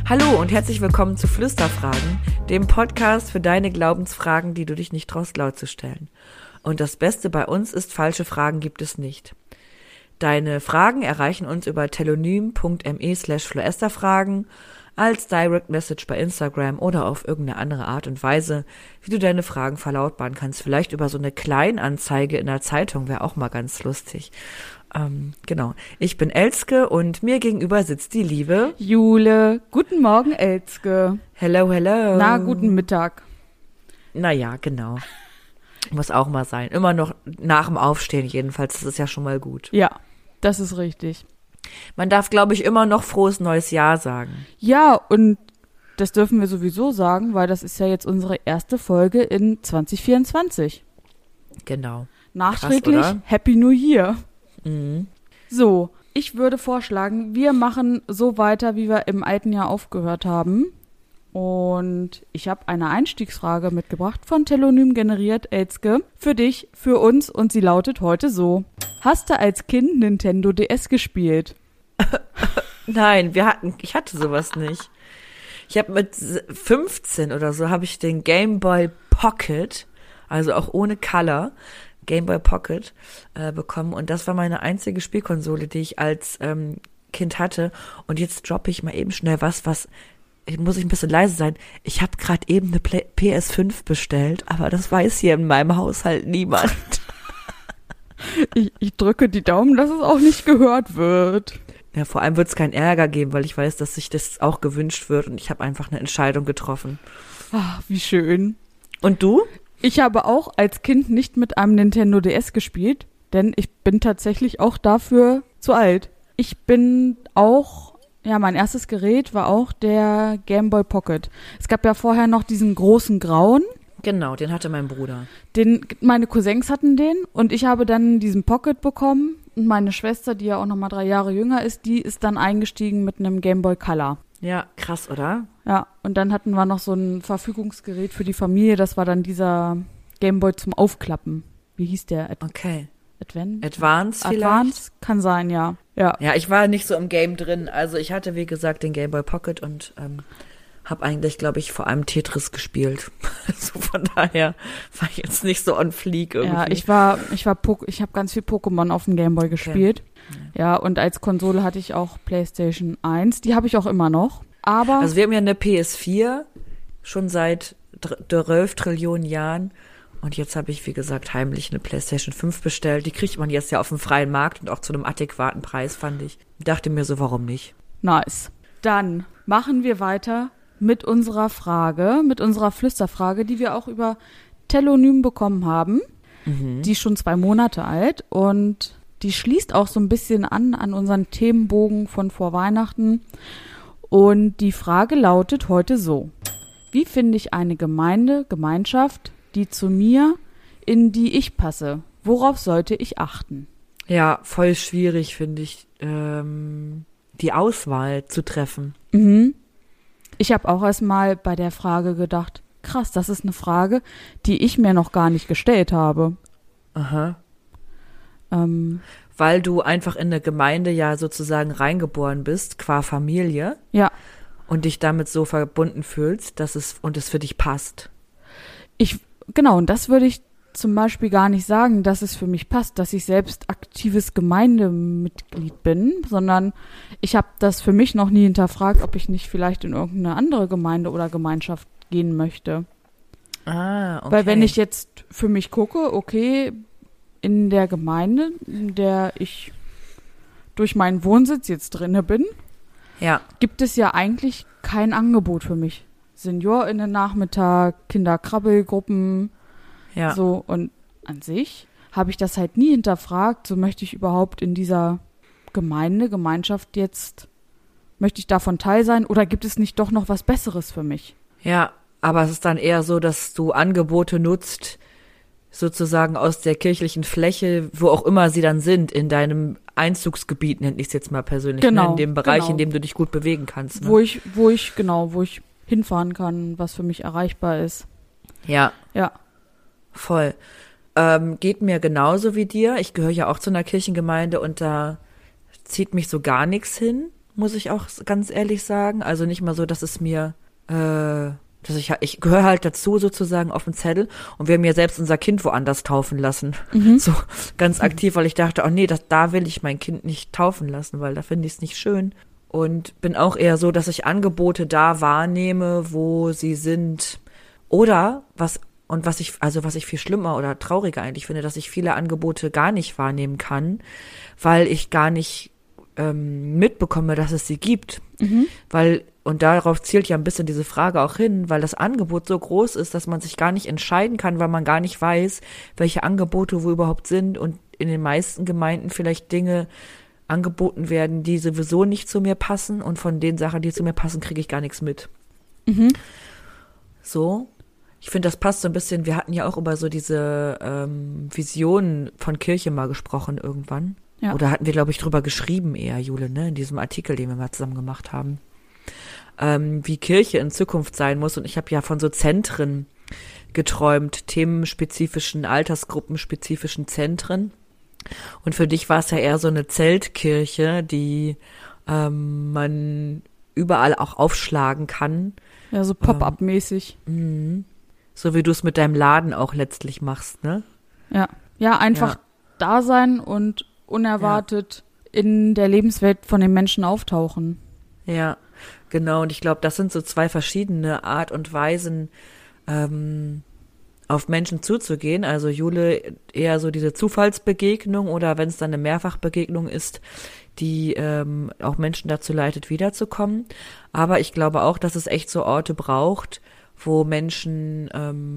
Hallo und herzlich willkommen zu Flüsterfragen, dem Podcast für deine Glaubensfragen, die du dich nicht traust laut zu stellen. Und das Beste bei uns ist, falsche Fragen gibt es nicht. Deine Fragen erreichen uns über telonym.me/floesterfragen, als Direct Message bei Instagram oder auf irgendeine andere Art und Weise, wie du deine Fragen verlautbaren kannst. Vielleicht über so eine Kleinanzeige in der Zeitung wäre auch mal ganz lustig. Genau. Ich bin Elske und mir gegenüber sitzt die liebe Jule. Guten Morgen, Elske. Hello, hello. Na, guten Mittag. Naja, genau. Muss auch mal sein. Immer noch nach dem Aufstehen jedenfalls. Das ist ja schon mal gut. Ja, das ist richtig. Man darf, glaube ich, immer noch frohes neues Jahr sagen. Ja, und das dürfen wir sowieso sagen, weil das ist ja jetzt unsere erste Folge in 2024. Genau. Nachträglich Krass, oder? Happy New Year. Mhm. So, ich würde vorschlagen, wir machen so weiter, wie wir im alten Jahr aufgehört haben. Und ich habe eine Einstiegsfrage mitgebracht von Telonym generiert, Elske, für dich, für uns, und sie lautet heute so. Hast du als Kind Nintendo DS gespielt? Nein, ich hatte sowas nicht. Ich habe mit 15 oder so habe ich den Game Boy Pocket, also auch ohne Color, Game Boy Pocket bekommen, und das war meine einzige Spielkonsole, die ich als Kind hatte. Und jetzt droppe ich mal eben schnell was muss ich ein bisschen leise sein. Ich habe gerade eben eine PS5 bestellt, aber das weiß hier in meinem Haushalt niemand. Ich drücke die Daumen, dass es auch nicht gehört wird. Ja, vor allem wird es keinen Ärger geben, weil ich weiß, dass sich das auch gewünscht wird, und ich habe einfach eine Entscheidung getroffen. Ach, wie schön. Und du? Ich habe auch als Kind nicht mit einem Nintendo DS gespielt, denn ich bin tatsächlich auch dafür zu alt. Ich bin auch, ja, mein erstes Gerät war auch der Game Boy Pocket. Es gab ja vorher noch diesen großen grauen. Genau, den hatte mein Bruder. Meine Cousins hatten den, und ich habe dann diesen Pocket bekommen, und meine Schwester, die ja auch nochmal 3 Jahre jünger ist, die ist dann eingestiegen mit einem Game Boy Color. Ja, krass, oder? Ja, und dann hatten wir noch so ein Verfügungsgerät für die Familie, das war dann dieser Game Boy zum Aufklappen. Wie hieß der? Okay. Advance vielleicht? Advance? Kann sein, ja. Ja, Ja, ich war nicht so im Game drin. Also ich hatte, wie gesagt, den Game Boy Pocket und habe eigentlich, glaube ich, vor allem Tetris gespielt. Also von daher war ich jetzt nicht so on fleek irgendwie. ja, ich habe ganz viel Pokémon auf dem Game Boy gespielt. Okay. Ja, und als Konsole hatte ich auch PlayStation 1. Die habe ich auch immer noch. Aber also wir haben ja eine PS4 schon seit 12 Trillionen Jahren. Und jetzt habe ich, wie gesagt, heimlich eine PlayStation 5 bestellt. Die kriegt man jetzt ja auf dem freien Markt und auch zu einem adäquaten Preis, fand ich. Dachte mir so, warum nicht? Nice. Dann machen wir weiter mit unserer Flüsterfrage, die wir auch über Telonym bekommen haben. Mhm. Die ist schon 2 Monate alt, und die schließt auch so ein bisschen an unseren Themenbogen von vor Weihnachten. Und die Frage lautet heute so: Wie finde ich eine Gemeinschaft, die zu mir, in die ich passe? Worauf sollte ich achten? Ja, voll schwierig, finde ich, die Auswahl zu treffen. Mhm. Ich habe auch erst mal bei der Frage gedacht, krass, das ist eine Frage, die ich mir noch gar nicht gestellt habe. Aha. Weil du einfach in eine Gemeinde ja sozusagen reingeboren bist, qua Familie. Ja. Und dich damit so verbunden fühlst, dass es für dich passt. Genau, und das würde ich zum Beispiel gar nicht sagen, dass es für mich passt, dass ich selbst aktives Gemeindemitglied bin, sondern ich habe das für mich noch nie hinterfragt, ob ich nicht vielleicht in irgendeine andere Gemeinde oder Gemeinschaft gehen möchte. Ah, okay. Weil wenn ich jetzt für mich gucke, okay, in der Gemeinde, in der ich durch meinen Wohnsitz jetzt drinne bin, ja, gibt es ja eigentlich kein Angebot für mich. SeniorInnen-Nachmittag, Kinderkrabbelgruppen, ja. So, und an sich habe ich das halt nie hinterfragt, so möchte ich überhaupt in dieser Gemeinschaft jetzt, möchte ich davon Teil sein, oder gibt es nicht doch noch was Besseres für mich? Ja, aber es ist dann eher so, dass du Angebote nutzt, sozusagen aus der kirchlichen Fläche, wo auch immer sie dann sind, in deinem Einzugsgebiet, nenne ich es jetzt mal persönlich, genau, ne? In dem Bereich, genau. In dem du dich gut bewegen kannst. Ne? Wo ich hinfahren kann, was für mich erreichbar ist. Ja. Ja. Voll. Geht mir genauso wie dir. Ich gehöre ja auch zu einer Kirchengemeinde, und da zieht mich so gar nichts hin, muss ich auch ganz ehrlich sagen. Also nicht mal so, dass es mir, ich gehöre halt dazu sozusagen auf den Zettel und wir haben ja selbst unser Kind woanders taufen lassen. So ganz aktiv, weil ich dachte, oh nee, da will ich mein Kind nicht taufen lassen, weil da finde ich es nicht schön. Und bin auch eher so, dass ich Angebote da wahrnehme, wo sie sind. Oder was ich viel schlimmer oder trauriger eigentlich finde, dass ich viele Angebote gar nicht wahrnehmen kann, weil ich gar nicht mitbekomme, dass es sie gibt. Und darauf zielt ja ein bisschen diese Frage auch hin, weil das Angebot so groß ist, dass man sich gar nicht entscheiden kann, weil man gar nicht weiß, welche Angebote wo überhaupt sind und in den meisten Gemeinden vielleicht Dinge angeboten werden, die sowieso nicht zu mir passen und von den Sachen, die zu mir passen, kriege ich gar nichts mit. So. Ich finde, das passt so ein bisschen, wir hatten ja auch über so diese Visionen von Kirche mal gesprochen irgendwann. Ja. Oder hatten wir, glaube ich, drüber geschrieben eher, Jule, ne, in diesem Artikel, den wir mal zusammen gemacht haben. Wie Kirche in Zukunft sein muss. Und ich habe ja von so Zentren geträumt, themenspezifischen, altersgruppenspezifischen Zentren. Und für dich war es ja eher so eine Zeltkirche, die man überall auch aufschlagen kann. Ja, so Pop-up-mäßig. So wie du es mit deinem Laden auch letztlich machst, ne? Ja, einfach da sein und unerwartet in der Lebenswelt von den Menschen auftauchen. Ja, genau. Und ich glaube, das sind so zwei verschiedene Art und Weisen, auf Menschen zuzugehen. Also Jule eher so diese Zufallsbegegnung oder wenn es dann eine Mehrfachbegegnung ist, die auch Menschen dazu leitet, wiederzukommen. Aber ich glaube auch, dass es echt so Orte braucht, wo Menschen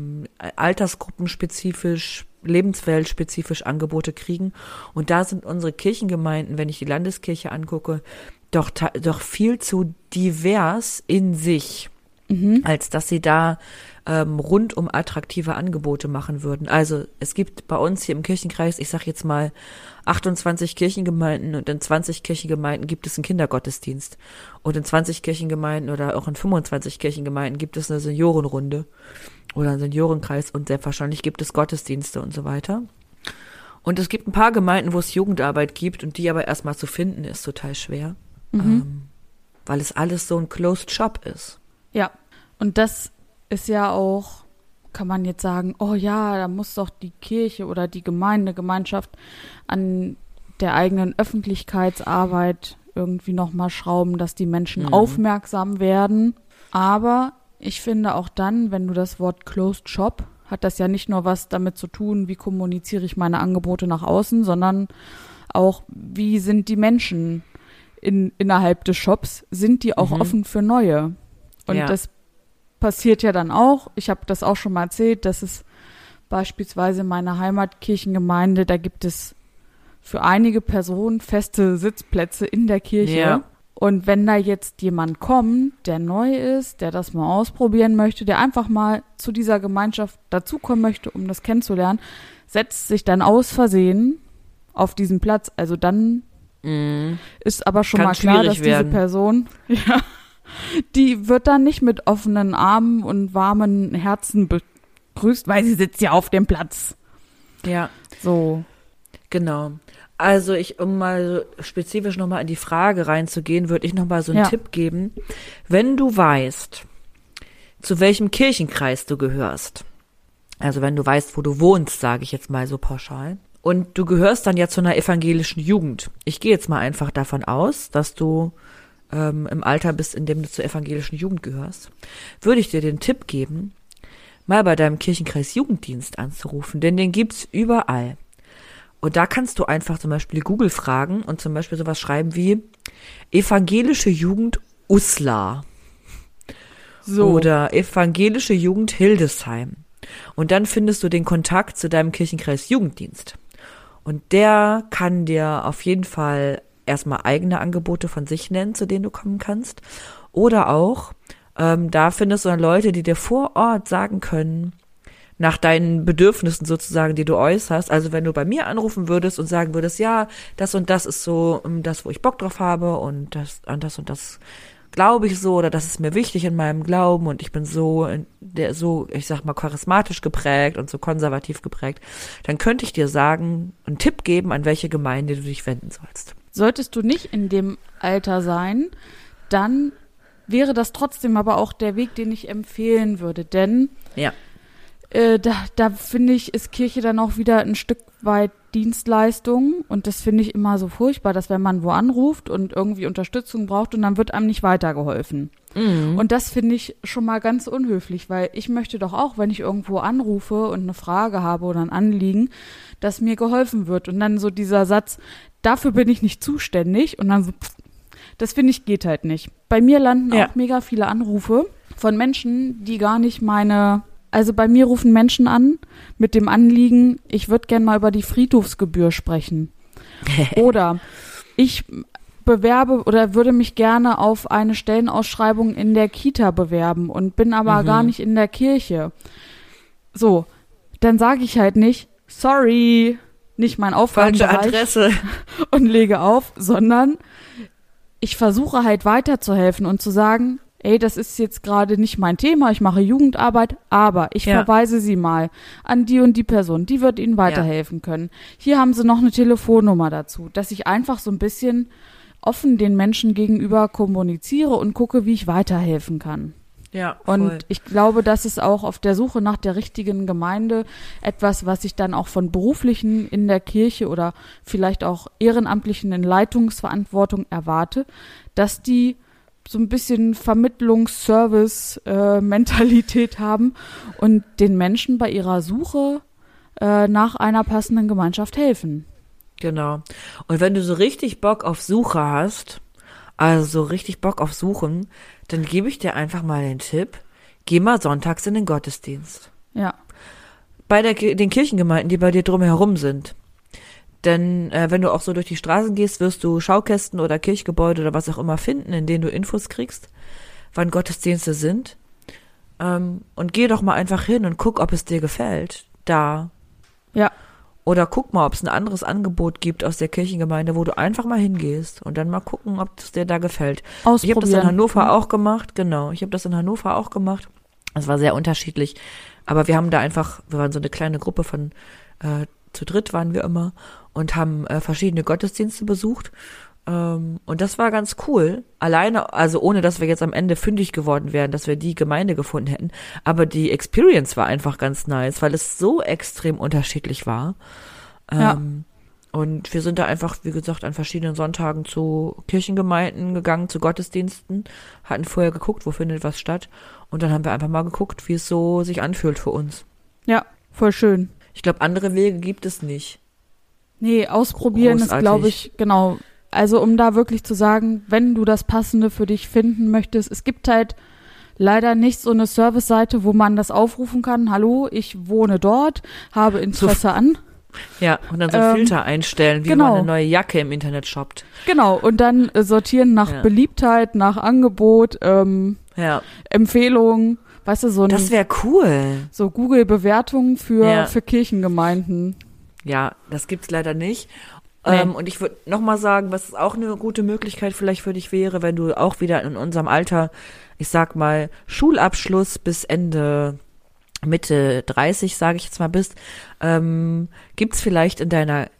altersgruppenspezifisch, lebensweltspezifisch Angebote kriegen. Und da sind unsere Kirchengemeinden, wenn ich die Landeskirche angucke, doch viel zu divers in sich, als dass sie da rundum attraktive Angebote machen würden. Also es gibt bei uns hier im Kirchenkreis, ich sag jetzt mal 28 Kirchengemeinden und in 20 Kirchengemeinden gibt es einen Kindergottesdienst. Und in 20 Kirchengemeinden oder auch in 25 Kirchengemeinden gibt es eine Seniorenrunde oder einen Seniorenkreis und selbstverständlich gibt es Gottesdienste und so weiter. Und es gibt ein paar Gemeinden, wo es Jugendarbeit gibt und die aber erstmal zu finden ist total schwer, weil es alles so ein Closed Shop ist. Ja, und das ist ja auch, kann man jetzt sagen, oh ja, da muss doch die Kirche oder die Gemeinschaft an der eigenen Öffentlichkeitsarbeit irgendwie nochmal schrauben, dass die Menschen aufmerksam werden. Aber ich finde auch dann, wenn du das Wort Closed Shop, hat das ja nicht nur was damit zu tun, wie kommuniziere ich meine Angebote nach außen, sondern auch, wie sind die Menschen innerhalb des Shops, sind die auch offen für neue? Und das passiert ja dann auch, ich habe das auch schon mal erzählt, dass es beispielsweise in meiner Heimatkirchengemeinde, da gibt es für einige Personen feste Sitzplätze in der Kirche. Ja. Und wenn da jetzt jemand kommt, der neu ist, der das mal ausprobieren möchte, der einfach mal zu dieser Gemeinschaft dazukommen möchte, um das kennenzulernen, setzt sich dann aus Versehen auf diesen Platz. Also dann ist aber schon mal klar, dass diese Person, die wird dann nicht mit offenen Armen und warmen Herzen begrüßt, weil sie sitzt ja auf dem Platz. Ja. So. Genau. Also um mal so spezifisch nochmal in die Frage reinzugehen, würde ich nochmal so einen Tipp geben. Wenn du weißt, zu welchem Kirchenkreis du gehörst, also wenn du weißt, wo du wohnst, sage ich jetzt mal so pauschal, und du gehörst dann ja zu einer evangelischen Jugend. Ich gehe jetzt mal einfach davon aus, dass du im Alter bist, in dem du zur evangelischen Jugend gehörst, würde ich dir den Tipp geben, mal bei deinem Kirchenkreis Jugenddienst anzurufen, denn den gibt's überall. Und da kannst du einfach zum Beispiel Google fragen und zum Beispiel sowas schreiben wie Evangelische Jugend Uslar oder Evangelische Jugend Hildesheim. Und dann findest du den Kontakt zu deinem Kirchenkreis Jugenddienst. Und der kann dir auf jeden Fall erstmal eigene Angebote von sich nennen, zu denen du kommen kannst. Oder auch, da findest du dann Leute, die dir vor Ort sagen können, nach deinen Bedürfnissen sozusagen, die du äußerst. Also wenn du bei mir anrufen würdest und sagen würdest, ja, das und das ist so das, wo ich Bock drauf habe und das und das glaube ich so oder das ist mir wichtig in meinem Glauben und ich bin so, ich sag mal, charismatisch geprägt und so konservativ geprägt, dann könnte ich dir sagen, einen Tipp geben, an welche Gemeinde du dich wenden sollst. Solltest du nicht in dem Alter sein, dann wäre das trotzdem aber auch der Weg, den ich empfehlen würde. Denn Ja. da finde ich, ist Kirche dann auch wieder ein Stück weit Dienstleistung. Und das finde ich immer so furchtbar, dass wenn man wo anruft und irgendwie Unterstützung braucht und dann wird einem nicht weitergeholfen. Und das finde ich schon mal ganz unhöflich, weil ich möchte doch auch, wenn ich irgendwo anrufe und eine Frage habe oder ein Anliegen, dass mir geholfen wird. Und dann so dieser Satz, dafür bin ich nicht zuständig. Und dann so, das finde ich geht halt nicht. Bei mir landen auch mega viele Anrufe von Menschen, die gar nicht also bei mir rufen Menschen an mit dem Anliegen, ich würde gerne mal über die Friedhofsgebühr sprechen. Oder ich bewerbe oder würde mich gerne auf eine Stellenausschreibung in der Kita bewerben und bin aber gar nicht in der Kirche. So, dann sage ich halt nicht, sorry, nicht mein Aufgabenbereich. Falsche Adresse. Und lege auf, sondern ich versuche halt weiterzuhelfen und zu sagen, ey, das ist jetzt gerade nicht mein Thema, ich mache Jugendarbeit, aber ich verweise Sie mal an die und die Person, die wird Ihnen weiterhelfen können. Hier haben Sie noch eine Telefonnummer dazu, dass ich einfach so ein bisschen offen den Menschen gegenüber kommuniziere und gucke, wie ich weiterhelfen kann. Ja, voll. Und ich glaube, das ist auch auf der Suche nach der richtigen Gemeinde etwas, was ich dann auch von Beruflichen in der Kirche oder vielleicht auch Ehrenamtlichen in Leitungsverantwortung erwarte, dass die so ein bisschen Vermittlungsservice-Mentalität haben und den Menschen bei ihrer Suche nach einer passenden Gemeinschaft helfen. Genau. Und wenn du so richtig Bock auf Suche hast, also so richtig Bock auf Suchen, dann gebe ich dir einfach mal den Tipp, geh mal sonntags in den Gottesdienst. Ja. Bei den Kirchengemeinden, die bei dir drumherum sind. Denn wenn du auch so durch die Straßen gehst, wirst du Schaukästen oder Kirchgebäude oder was auch immer finden, in denen du Infos kriegst, wann Gottesdienste sind. Und geh doch mal einfach hin und guck, ob es dir gefällt. Da. Ja. Oder guck mal, ob es ein anderes Angebot gibt aus der Kirchengemeinde, wo du einfach mal hingehst und dann mal gucken, ob es dir da gefällt. Ausprobieren. Ich habe das in Hannover auch gemacht, genau. Ich habe das in Hannover auch gemacht. Es war sehr unterschiedlich. Aber wir haben da einfach, wir waren so eine kleine Gruppe von, zu dritt waren wir immer und haben verschiedene Gottesdienste besucht. Und das war ganz cool. Alleine, also ohne, dass wir jetzt am Ende fündig geworden wären, dass wir die Gemeinde gefunden hätten. Aber die Experience war einfach ganz nice, weil es so extrem unterschiedlich war. Und wir sind da einfach, wie gesagt, an verschiedenen Sonntagen zu Kirchengemeinden gegangen, zu Gottesdiensten, hatten vorher geguckt, wo findet was statt. Und dann haben wir einfach mal geguckt, wie es so sich anfühlt für uns. Ja, voll schön. Ich glaube, andere Wege gibt es nicht. Nee, ausprobieren Großartig. ist, glaube ich, genau. Also um da wirklich zu sagen, wenn du das Passende für dich finden möchtest, es gibt halt leider nicht so eine Service-Seite, wo man das aufrufen kann. Hallo, ich wohne dort, habe Interesse an. Ja, und dann so einen Filter einstellen, wie man eine neue Jacke im Internet shoppt. Genau, und dann sortieren nach Beliebtheit, nach Angebot, Empfehlungen, weißt du, das wäre cool. So Google-Bewertungen für Kirchengemeinden. Ja, das gibt's leider nicht. Nee. Und ich würde nochmal sagen, was auch eine gute Möglichkeit vielleicht für dich wäre, wenn du auch wieder in unserem Alter, ich sag mal, Schulabschluss bis Mitte 30, sage ich jetzt mal, bist, gibt's vielleicht in deiner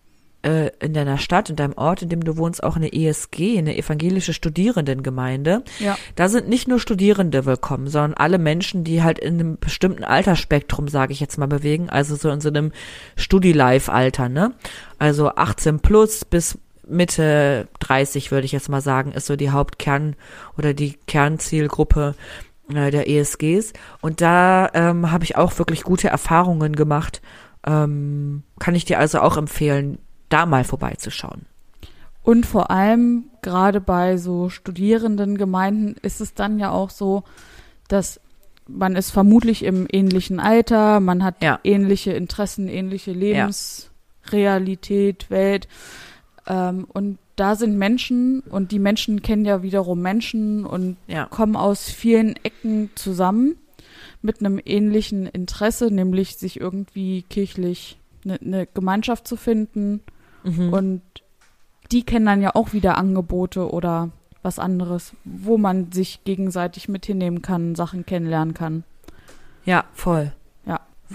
Stadt, in deinem Ort, in dem du wohnst, auch eine ESG, eine evangelische Studierendengemeinde. Ja. Da sind nicht nur Studierende willkommen, sondern alle Menschen, die halt in einem bestimmten Altersspektrum, sage ich jetzt mal, bewegen, also so in so einem Studi-Life-Alter, ne? Also 18 plus bis Mitte 30, würde ich jetzt mal sagen, ist so die Hauptkern- oder die Kernzielgruppe der ESGs. Und da habe ich auch wirklich gute Erfahrungen gemacht. Kann ich dir also auch empfehlen, da mal vorbeizuschauen. Und vor allem gerade bei so Studierendengemeinden ist es dann ja auch so, dass man ist vermutlich im ähnlichen Alter, man hat ähnliche Interessen, ähnliche Lebensrealität, Welt. Und da sind Menschen und die Menschen kennen ja wiederum Menschen und kommen aus vielen Ecken zusammen mit einem ähnlichen Interesse, nämlich sich irgendwie kirchlich eine Gemeinschaft zu finden. Und die kennen dann ja auch wieder Angebote oder was anderes, wo man sich gegenseitig mit hinnehmen kann, Sachen kennenlernen kann. Ja, voll. Ja. Voll.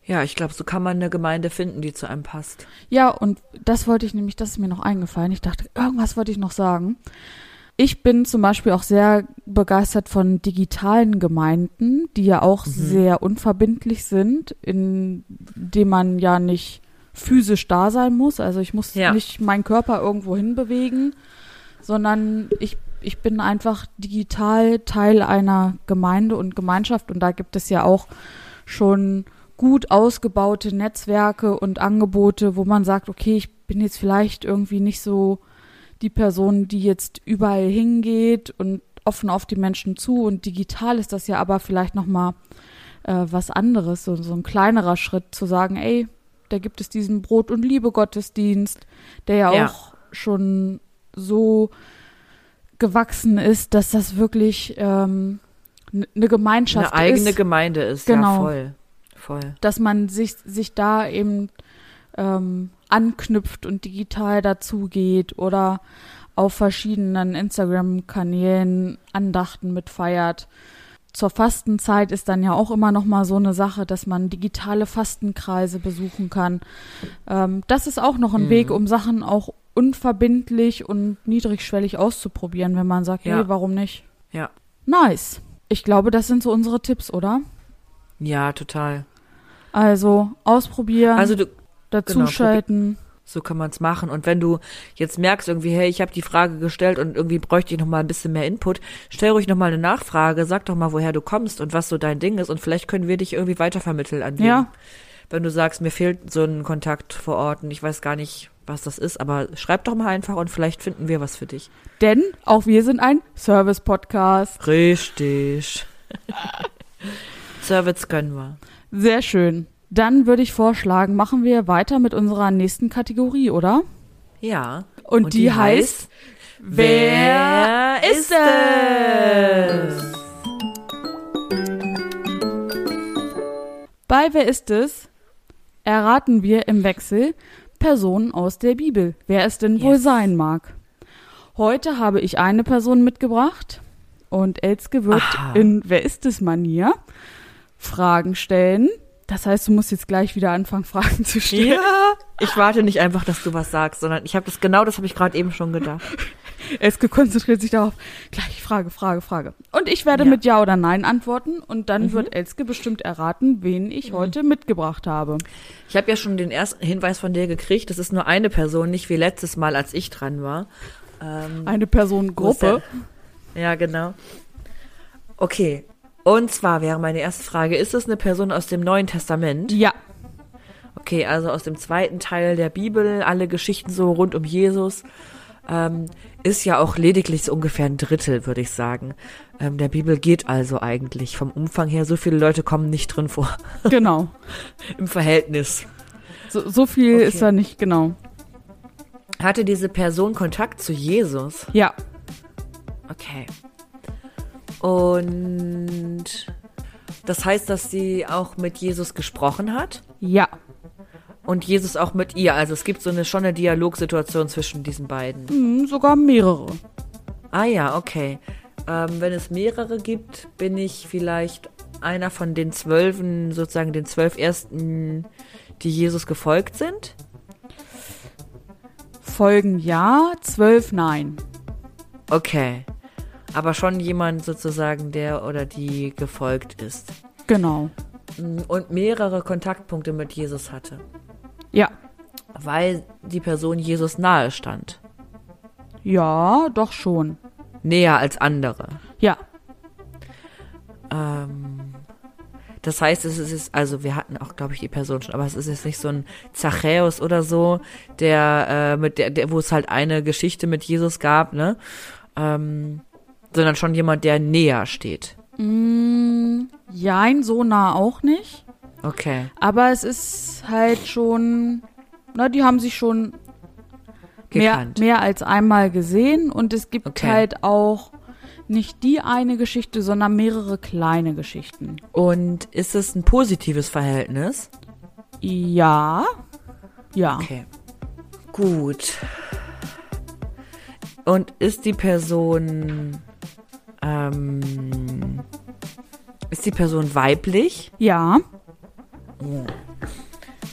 Ja, ich glaube, so kann man eine Gemeinde finden, die zu einem passt. Ja, und das ist mir noch eingefallen. Ich dachte, irgendwas wollte ich noch sagen. Ich bin zum Beispiel auch sehr begeistert von digitalen Gemeinden, die ja auch sehr unverbindlich sind, in dem man ja nicht physisch da sein muss. Also ich muss nicht meinen Körper irgendwo hinbewegen, sondern ich bin einfach digital Teil einer Gemeinde und Gemeinschaft. Und da gibt es ja auch schon gut ausgebaute Netzwerke und Angebote, wo man sagt, okay, ich bin jetzt vielleicht irgendwie nicht so die Person, die jetzt überall hingeht und offen auf die Menschen zu. Und digital ist das ja aber vielleicht nochmal was anderes, so ein kleinerer Schritt zu sagen, ey, da gibt es diesen Brot- und Liebe-Gottesdienst, der ja auch schon so gewachsen ist, dass das wirklich eine Gemeinschaft ist. Eine eigene Gemeinde ist, genau. Ja, voll. Dass man sich da eben anknüpft und digital dazugeht oder auf verschiedenen Instagram-Kanälen Andachten mitfeiert. Zur Fastenzeit ist dann ja auch immer noch mal so eine Sache, dass man digitale Fastenkreise besuchen kann. Das ist auch noch ein Weg, um Sachen auch unverbindlich und niedrigschwellig auszuprobieren, wenn man sagt, hey, warum nicht? Ja. Nice. Ich glaube, das sind so unsere Tipps, oder? Ja, total. Also ausprobieren, also dazuschalten. Genau, so kann man es machen. Und wenn du jetzt merkst irgendwie, hey, ich habe die Frage gestellt und irgendwie bräuchte ich noch mal ein bisschen mehr Input, stell ruhig noch mal eine Nachfrage, sag doch mal, woher du kommst und was so dein Ding ist und vielleicht können wir dich irgendwie weitervermitteln an wen. Ja. Wenn du sagst, mir fehlt so ein Kontakt vor Ort und ich weiß gar nicht, was das ist, aber schreib doch mal einfach und vielleicht finden wir was für dich. Denn auch wir sind ein Service-Podcast. Richtig. Service können wir. Sehr schön. Dann würde ich vorschlagen, machen wir weiter mit unserer nächsten Kategorie, oder? Ja. Und die heißt, wer ist es? Bei Wer ist es erraten wir im Wechsel Personen aus der Bibel, wer es denn wohl sein mag. Heute habe ich eine Person mitgebracht und Elske wird in Wer ist es Manier Fragen stellen. Das heißt, du musst jetzt gleich wieder anfangen, Fragen zu stellen. Ja, ich warte nicht einfach, dass du was sagst, sondern das habe ich gerade eben schon gedacht. Elske konzentriert sich darauf, gleich Frage. Und ich werde mit Ja oder Nein antworten und dann wird Elske bestimmt erraten, wen ich heute mitgebracht habe. Ich habe ja schon den ersten Hinweis von dir gekriegt, das ist nur eine Person, nicht wie letztes Mal, als ich dran war. Eine Personengruppe. Ja, genau. Okay. Und zwar wäre meine erste Frage, ist es eine Person aus dem Neuen Testament? Ja. Okay, also aus dem zweiten Teil der Bibel, alle Geschichten so rund um Jesus. Ist ja auch lediglich so ungefähr ein Drittel, würde ich sagen. Der Bibel geht also eigentlich vom Umfang her, so viele Leute kommen nicht drin vor. Genau. Im Verhältnis. So viel ist da nicht, genau. Hatte diese Person Kontakt zu Jesus? Ja. Okay. Und das heißt, dass sie auch mit Jesus gesprochen hat? Ja. Und Jesus auch mit ihr. Also es gibt schon eine Dialogsituation zwischen diesen beiden. Sogar mehrere. Ah ja, okay. Wenn es mehrere gibt, bin ich vielleicht einer von den 12, sozusagen den 12 Ersten, die Jesus gefolgt sind? Folgen ja, 12 nein. Okay. Aber schon jemand sozusagen, der oder die gefolgt ist. Genau. Und mehrere Kontaktpunkte mit Jesus hatte. Ja. Weil die Person Jesus nahe stand. Ja, doch schon. Näher als andere. Ja. Das heißt, es ist, also wir hatten auch, glaube ich, die Person schon, aber es ist jetzt nicht so ein Zachäus oder so, der wo es halt eine Geschichte mit Jesus gab, ne? Sondern schon jemand, der näher steht. Jein, so nah auch nicht. Okay. Aber es ist halt schon, die haben sich schon mehr als einmal gesehen und es gibt halt auch nicht die eine Geschichte, sondern mehrere kleine Geschichten. Und ist es ein positives Verhältnis? Ja. Ja. Okay. Gut. Und ist die Person weiblich? Ja.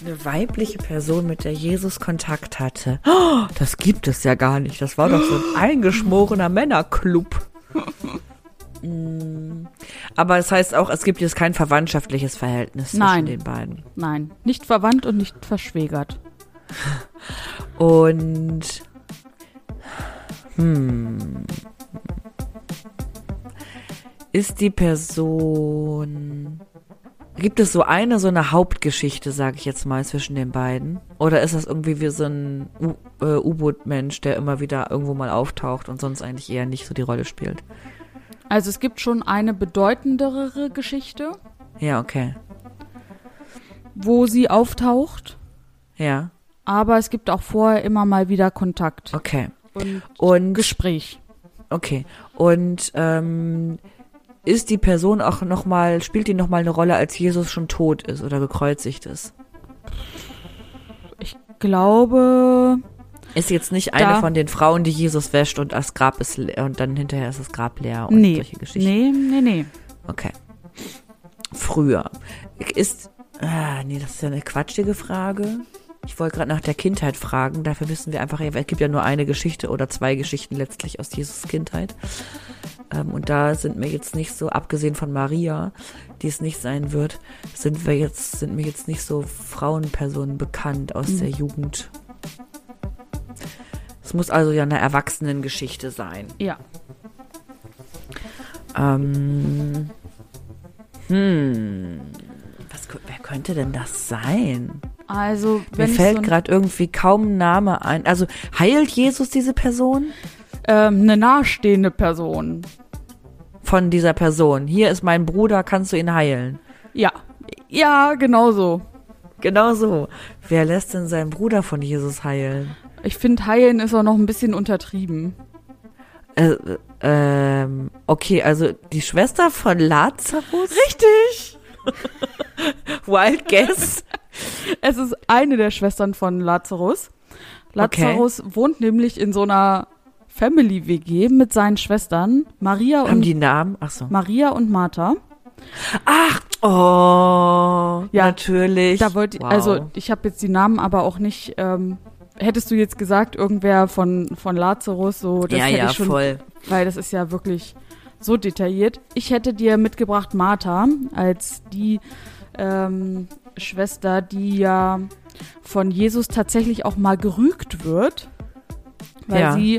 Eine weibliche Person, mit der Jesus Kontakt hatte. Oh, das gibt es ja gar nicht. Das war doch so ein eingeschworener Männerclub. Aber das heißt auch, es gibt jetzt kein verwandtschaftliches Verhältnis zwischen den beiden. Nein, nicht verwandt und nicht verschwägert. Und ist die Person... Gibt es so eine Hauptgeschichte, sage ich jetzt mal, zwischen den beiden? Oder ist das irgendwie wie so ein U-Boot-Mensch, der immer wieder irgendwo mal auftaucht und sonst eigentlich eher nicht so die Rolle spielt? Also es gibt schon eine bedeutendere Geschichte. Ja, okay. Wo sie auftaucht. Ja. Aber es gibt auch vorher immer mal wieder Kontakt. Okay. Und Gespräch. Okay. Und ist die Person auch spielt die nochmal eine Rolle, als Jesus schon tot ist oder gekreuzigt ist? Ich glaube... Ist jetzt nicht eine von den Frauen, die Jesus wäscht und das Grab ist leer und dann hinterher ist das Grab leer und solche Geschichten? Nee. Okay. Früher. Das ist ja eine quatschige Frage. Ich wollte gerade nach der Kindheit fragen, dafür wissen wir einfach, es gibt ja nur eine Geschichte oder 2 Geschichten letztlich aus Jesus Kindheit. Und da sind mir jetzt nicht so, abgesehen von Maria, die es nicht sein wird, sind mir jetzt nicht so Frauenpersonen bekannt aus der Jugend. Es muss also ja eine Erwachsenengeschichte sein. Ja. Wer könnte denn das sein? Also, Mir fällt gerade irgendwie kaum ein Name ein. Also, heilt Jesus diese Person? Eine nahestehende Person. Von dieser Person. Hier ist mein Bruder, kannst du ihn heilen? Ja, genau so. Genau so. Wer lässt denn seinen Bruder von Jesus heilen? Ich finde, heilen ist auch noch ein bisschen untertrieben. Okay, also die Schwester von Lazarus? Richtig! Wild guess. Es ist eine der Schwestern von Lazarus. Lazarus wohnt nämlich in so einer Family-WG mit seinen Schwestern Maria Haben die Namen? Ach so. Maria und Martha. Ach, ja, natürlich. Da also ich habe jetzt die Namen aber auch nicht. Hättest du jetzt gesagt, irgendwer von Lazarus, so das hätte ich schon, voll. Weil das ist ja wirklich so detailliert. Ich hätte dir mitgebracht Martha als die Schwester, die ja von Jesus tatsächlich auch mal gerügt wird, weil sie,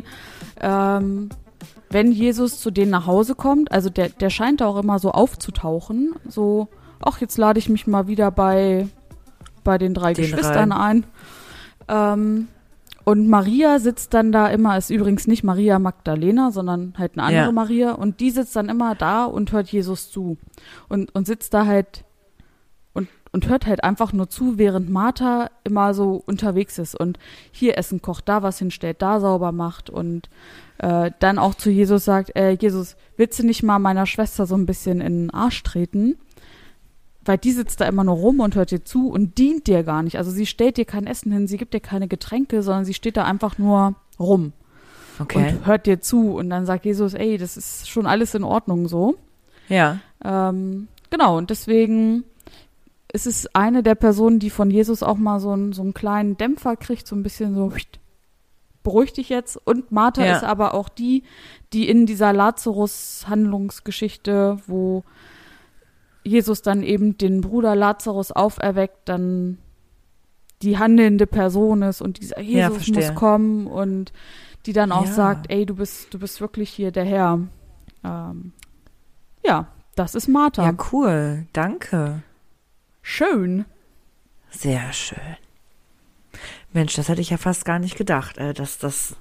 wenn Jesus zu denen nach Hause kommt, also der scheint auch immer so aufzutauchen, so, ach, jetzt lade ich mich mal wieder bei den 3 Geschwistern ein. Und Maria sitzt dann da immer, ist übrigens nicht Maria Magdalena, sondern halt eine andere Maria, und die sitzt dann immer da und hört Jesus zu und sitzt da halt und hört halt einfach nur zu, während Martha immer so unterwegs ist und hier Essen kocht, da was hinstellt, da sauber macht und dann auch zu Jesus sagt, Jesus, willst du nicht mal meiner Schwester so ein bisschen in den Arsch treten? Weil die sitzt da immer nur rum und hört dir zu und dient dir gar nicht. Also sie stellt dir kein Essen hin, sie gibt dir keine Getränke, sondern sie steht da einfach nur rum und hört dir zu. Und dann sagt Jesus, ey, das ist schon alles in Ordnung so. Ja. Genau, und deswegen ist es eine der Personen, die von Jesus auch mal so einen kleinen Dämpfer kriegt, so ein bisschen so, beruhig dich jetzt. Und Martha ist aber auch die in dieser Lazarus-Handlungsgeschichte, wo Jesus dann eben den Bruder Lazarus auferweckt, dann die handelnde Person ist und dieser Jesus muss kommen und die dann auch sagt, ey, du bist wirklich hier der Herr. Das ist Martha. Ja, cool. Danke. Schön. Sehr schön. Mensch, das hätte ich ja fast gar nicht gedacht, dass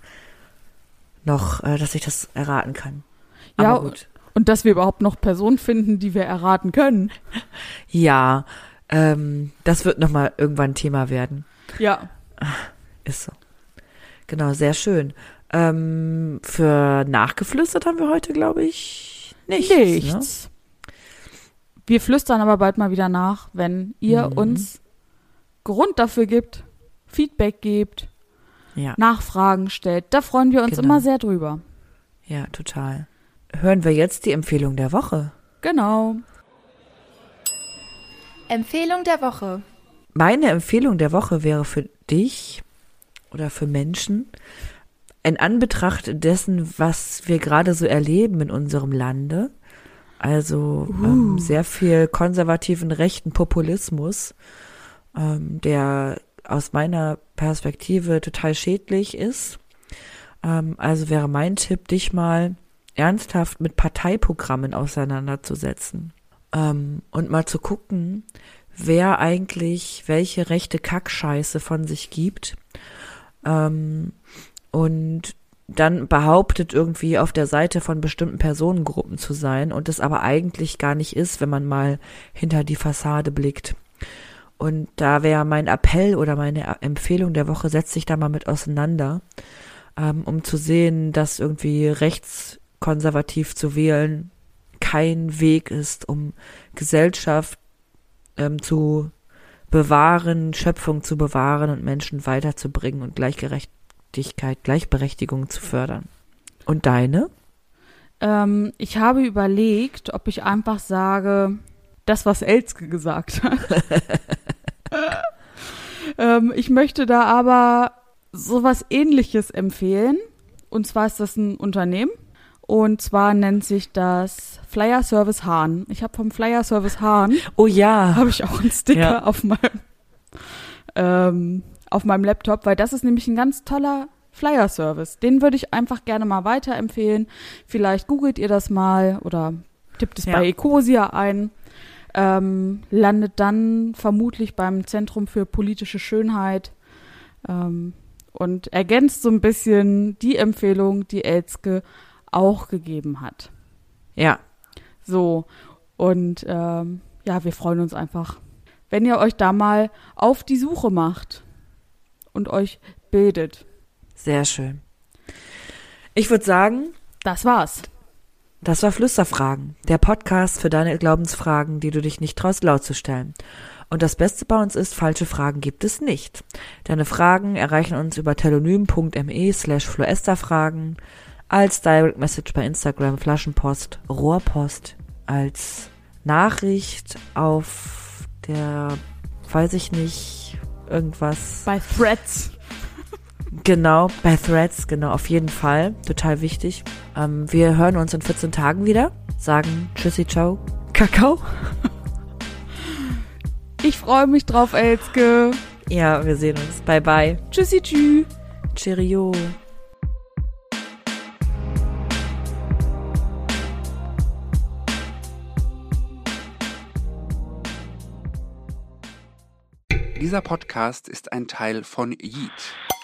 ich das erraten kann. Ja, aber gut. Und dass wir überhaupt noch Personen finden, die wir erraten können. Ja, das wird nochmal irgendwann Thema werden. Ja. Ist so. Genau, sehr schön. Für nachgeflüstert haben wir heute, glaube ich, nichts. Ne? Wir flüstern aber bald mal wieder nach, wenn ihr uns Grund dafür gibt, Feedback gebt, Nachfragen stellt. Da freuen wir uns immer sehr drüber. Ja, total. Hören wir jetzt die Empfehlung der Woche. Genau. Empfehlung der Woche. Meine Empfehlung der Woche wäre für dich oder für Menschen, in Anbetracht dessen, was wir gerade so erleben in unserem Lande, also sehr viel konservativen rechten Populismus, der aus meiner Perspektive total schädlich ist. Also wäre mein Tipp, dich mal ernsthaft mit Parteiprogrammen auseinanderzusetzen und mal zu gucken, wer eigentlich welche rechte Kackscheiße von sich gibt und dann behauptet, irgendwie auf der Seite von bestimmten Personengruppen zu sein und es aber eigentlich gar nicht ist, wenn man mal hinter die Fassade blickt. Und da wäre mein Appell oder meine Empfehlung der Woche, setz dich da mal mit auseinander, um zu sehen, dass irgendwie rechtskonservativ zu wählen kein Weg ist, um Gesellschaft zu bewahren, Schöpfung zu bewahren und Menschen weiterzubringen und Gleichberechtigung zu fördern. Und deine? Ich habe überlegt, ob ich einfach sage, das, was Elske gesagt hat. Ich möchte da aber sowas Ähnliches empfehlen. Und zwar ist das ein Unternehmen. Und zwar nennt sich das Flyer Service Hahn. Ich habe vom Flyer Service Hahn. Oh ja. Habe ich auch einen Sticker auf meinem Laptop, weil das ist nämlich ein ganz toller Flyer Service. Den würde ich einfach gerne mal weiterempfehlen. Vielleicht googelt ihr das mal oder tippt es bei Ecosia ein. Landet dann vermutlich beim Zentrum für politische Schönheit und ergänzt so ein bisschen die Empfehlung, die Elske auch gegeben hat. Ja. So, und wir freuen uns einfach, wenn ihr euch da mal auf die Suche macht und euch bildet. Sehr schön. Ich würde sagen, das war's. Das war Flüsterfragen, der Podcast für deine Glaubensfragen, die du dich nicht traust, laut zu stellen. Und das Beste bei uns ist, falsche Fragen gibt es nicht. Deine Fragen erreichen uns über telonym.me/floesterfragen, als Direct Message bei Instagram, Flaschenpost, Rohrpost, als Nachricht auf der, weiß ich nicht, irgendwas. Bei Threads. Genau, bei Threads, genau, auf jeden Fall. Total wichtig. Wir hören uns in 14 Tagen wieder. Sagen Tschüssi, ciao, Kakao. Ich freue mich drauf, Elske. Ja, wir sehen uns. Bye, bye. Tschüssi, tschüss. Cheerio. Dieser Podcast ist ein Teil von Yeet.